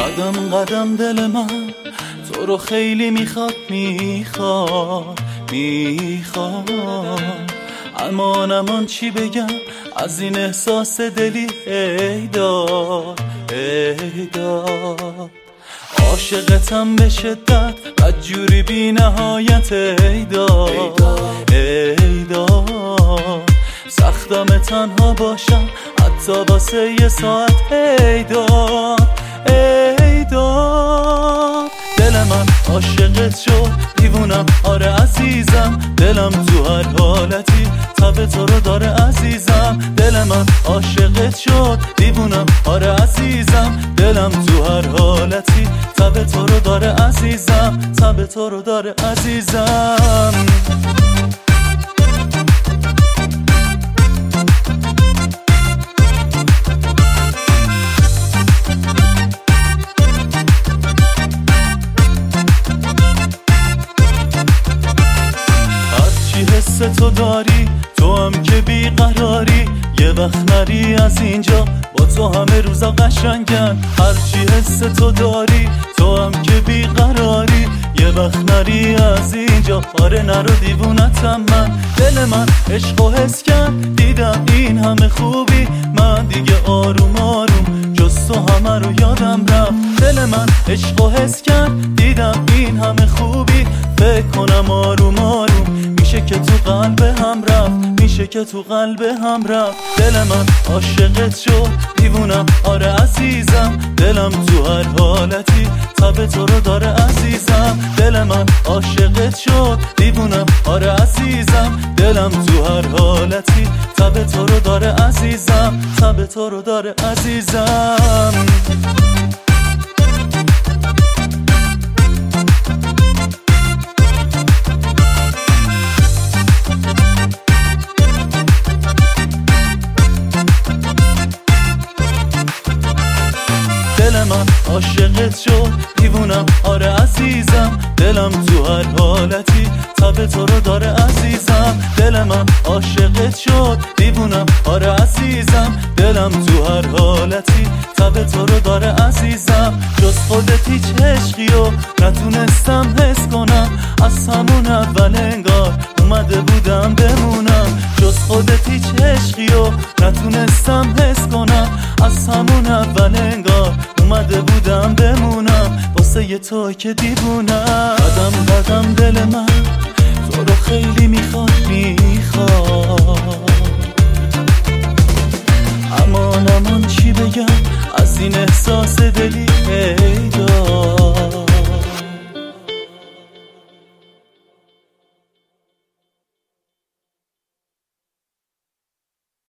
قدم قدم دل من تو رو خیلی میخواد امان چی بگم از این احساس دلی ای داد عاشقتم به شدت بدجوری بی نهایت ای داد سختم تنها باشم حتی واسه یه ساعت ای داد دل من عاشقت شد دیوونم آره عزیزم دلم تو هر حالتی تب تو رو داره عزیزم دل من عاشقت شد دیوونم آره عزیزم دلم تو هر حالتی تب تو رو داره عزیزم تب تو رو داره عزیزم حس تو داری تو هم که بیقراری یه وقت نری از اینجا با تو همه روزا قشنگن هرچی حس تو داری تو هم که بیقراری یه وقت نری از اینجا آره نرو دیوونتم من دل من عشقو حس کرد دیدم این همه خوبی من دیگه آروم آروم جز تو همه رو یادم رفت دل من عشقو حس کرد دیدم این همه خوبی فکر کنم آروم آروم میشه که تو قلب هم رفت میشه که تو قلب هم رفت دل من عاشقت شد دیوونم آره عزیزم دلم تو هر حالتی تب تو رو داره عزیزم دل من عاشقت شد دیوونم آره عزیزم دلم تو هر حالتی تب تو رو داره عزیزم تب تو رو داره عزیزم دل من عاشقت شد دیوونم آره عزیزم دلم تو هر حالتی تب تو رو داره عزیزم دل من عاشقت شد دیوونم آره عزیزم دلم تو هر حالتی تب تو رو داره عزیزم جز خودت هیچ عشقی و نتونستم حس کنم از همون اول انگار اومده بودم بمونم جز خودت هیچ عشقی و نتونستم حس کنم از همون اول انگار اومده بودم بمونم واسه یه تو که دیوونم قدم قدم دل من تو رو خیلی میخواد امان چی بگم از این احساس دلی